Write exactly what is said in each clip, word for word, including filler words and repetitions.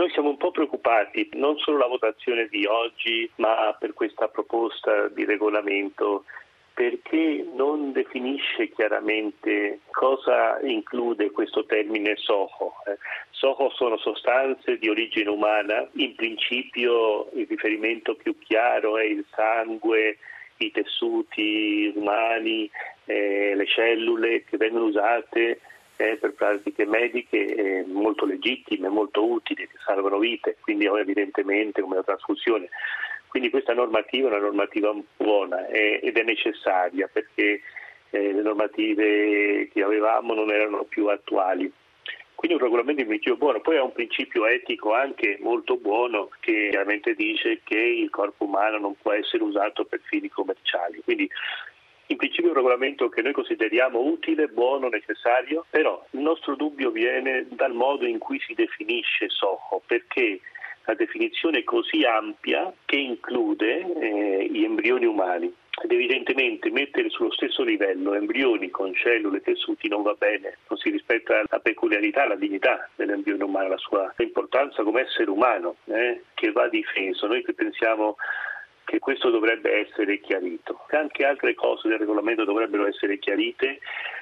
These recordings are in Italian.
Noi siamo un po' preoccupati, non solo la votazione di oggi, ma per questa proposta di regolamento, perché non definisce chiaramente cosa include questo termine SOHO. Eh, SOHO sono sostanze di origine umana, in principio il riferimento più chiaro è il sangue, i tessuti umani, eh, le cellule che vengono usate eh, per pratiche mediche eh, molto legittime, molto utili, che salvano vite, quindi evidentemente come la trasfusione. Quindi questa normativa è una normativa buona eh, ed è necessaria perché eh, le normative che avevamo non erano più attuali. Quindi un regolamento in principio buono, poi ha un principio etico anche molto buono che chiaramente dice che il corpo umano non può essere usato per fini commerciali. Quindi in principio è un regolamento che noi consideriamo utile, buono, necessario, però il nostro dubbio viene dal modo in cui si definisce SOHO, perché la definizione è così ampia che include eh, gli embrioni umani ed evidentemente mettere sullo stesso livello embrioni con cellule e tessuti non va bene, non si rispetta la peculiarità, la dignità dell'embrione umano, la sua importanza come essere umano eh, che va difeso. Noi che pensiamo che questo dovrebbe essere chiarito. Anche altre cose del regolamento dovrebbero essere chiarite,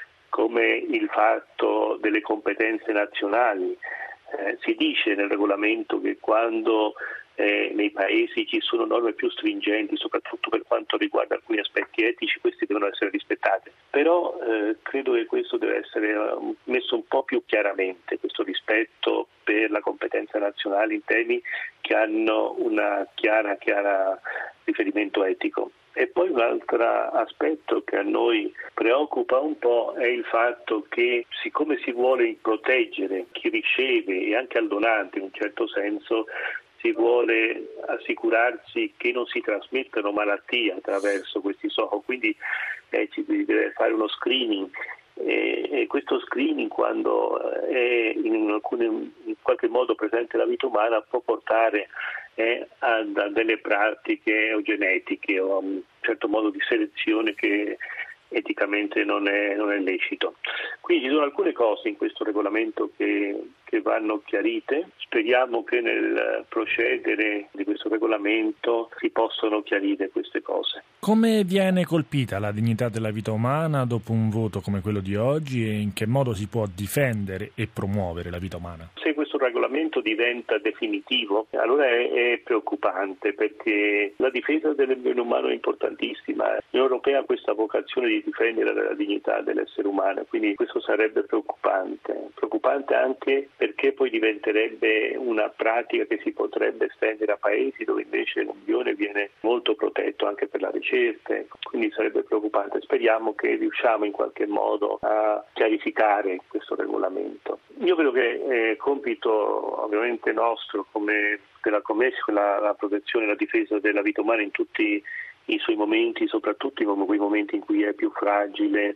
come il fatto delle competenze nazionali. Eh, si dice nel regolamento che quando eh, nei paesi ci sono norme più stringenti, soprattutto per quanto riguarda alcuni aspetti etici, questi devono essere rispettati. Però eh, credo che questo deve essere messo un po' più chiaramente, questo rispetto per la competenza nazionale in temi che hanno una chiara, chiara riferimento etico. E poi un altro aspetto che a noi preoccupa un po' è il fatto che, siccome si vuole proteggere chi riceve e anche al donante in un certo senso, si vuole assicurarsi che non si trasmettano malattie attraverso questi SOHO, quindi eh, ci deve fare uno screening e, e questo screening, quando è in, alcune, in qualche modo presente la vita umana, può portare eh, a, a delle pratiche eugenetiche o a un certo modo di selezione che eticamente non è, non è lecito. Quindi ci sono alcune cose in questo regolamento che, che vanno chiarite. Speriamo che nel procedere di questo regolamento si possano chiarire queste cose. Come viene colpita la dignità della vita umana dopo un voto come quello di oggi e in che modo si può difendere e promuovere la vita umana? Se questo regolamento diventa definitivo, allora è, è preoccupante, perché la difesa dell'embrione umano è importantissima. L'Unione Europea ha questa vocazione di difendere la dignità dell'essere umano, quindi questo sarebbe preoccupante. Preoccupante anche perché poi diventerebbe una pratica che si potrebbe estendere a paesi dove invece l'embrione viene molto protetto anche per la ricerca, quindi sarebbe preoccupante. Speriamo che riusciamo in qualche modo a chiarificare questo regolamento. Io credo che è compito ovviamente nostro come della Commissione la, la protezione e la difesa della vita umana in tutti i suoi momenti, soprattutto in quei momenti in cui è più fragile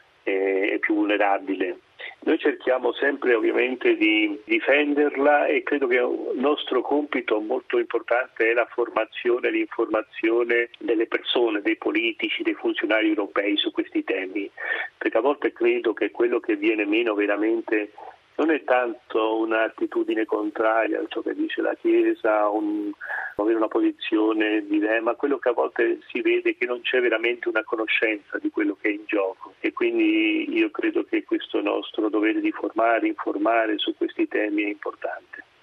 e è più vulnerabile. Noi cerchiamo sempre ovviamente di difenderla e credo che un nostro compito molto importante è la formazione e l'informazione delle persone, dei politici, dei funzionari europei su questi temi, perché a volte credo che quello che viene meno veramente non è tanto un'attitudine contraria a ciò che dice la Chiesa, un, avere una posizione diversa, ma quello che a volte si vede è che non c'è veramente una conoscenza di quello che è in gioco, e quindi io credo che questo nostro dovere di formare, informare su questi temi è importante.